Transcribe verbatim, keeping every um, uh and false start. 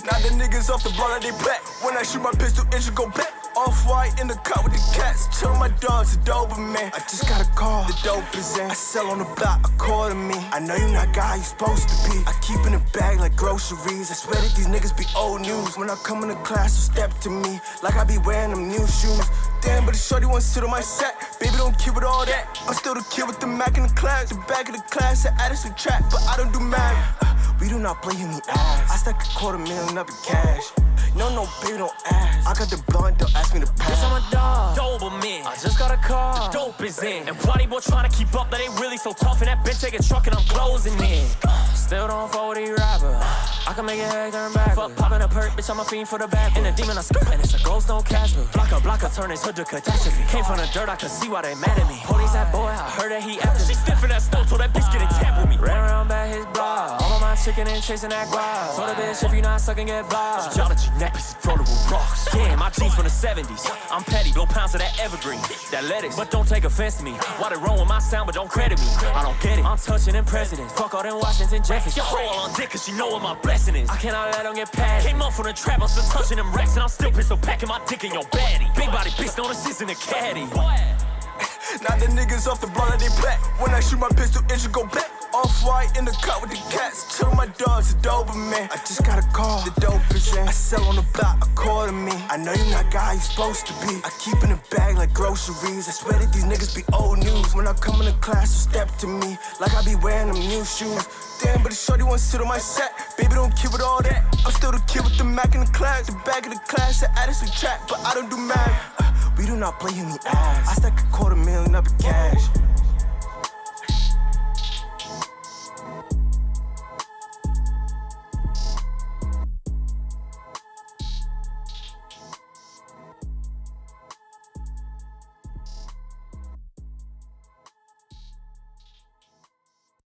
Now the niggas off the block, they back. When I shoot my pistol, it should go back. Off-white in the car with the cats. Chill my dogs, the Doberman. I just got a call, the dope is in. I sell on the block, a quarter me. I know you not guy you supposed to be. I keep in the bag like groceries. I swear that these niggas be old news. When I come in the class, so step to me like I be wearing them new shoes. Damn, but the shorty wanna sit on my set. Baby, don't kid with all that. I'm still the kid with the Mac in the class. The back of the class, I added some trap, but I don't do math. Uh, we do not play in the ass. I stack a quarter million up in cash. No, no, baby, don't ask. I got the blunt, don't ask me to pass. Bitch, I'm a dog, Doberman. I just got a car, the dope is in. And Plotty boy tryna keep up, that ain't really so tough. And that bitch take a truck and I'm closing in. Still don't fall with these rappers. I can make your head turn back. Fuck popping a perk, bitch, I'm a fiend for the back. And a demon I skirt, and it's a ghost, no Casper. Blocker, blocker, turn his hood to catastrophe. Came from the dirt, I could see why they mad at me. Police that boy, I heard that he after me. She stiffin' that stove, told that bitch get in tap with me. Ran around back his block, all of my chicken and chasing that guap. Told the bitch if you not sucking, get blocked. Geology, nappies, throwable rocks. Yeah, my jeans from the seventies. I'm petty, blow pounds of that evergreen, that lettuce. But don't take offense to me. Why they wrong with my sound, but don't credit me. I don't get it. I'm touching them presidents. Fuck all them Washington Jeffersons. Your hoe all on dick, cause you know what my blessing is. I cannot let them get past. Came up from the trap, I'm still touching them racks, and I'm still pistol packing my dick in your baddie. Big body bitch, no assist in the caddy. Now the niggas off the block, they back. When I shoot my pistol, it should go back. Off-white in the car with the cats. Chill my dogs, the Doberman. I just got a call, the dope is in. I sell on the block, a quarter me. I know you not guy you supposed to be. I keep in the bag like groceries. I swear that these niggas be old news. When I come in the class, so step to me like I be wearing them new shoes. Damn, but the shorty wanna sit on my set. Baby, don't kid with all that. I'm still the kid with the Mac in the class. The back of the class, I added some trap, but I don't do math. Uh, we do not play in the ass. I stack a quarter million up in cash.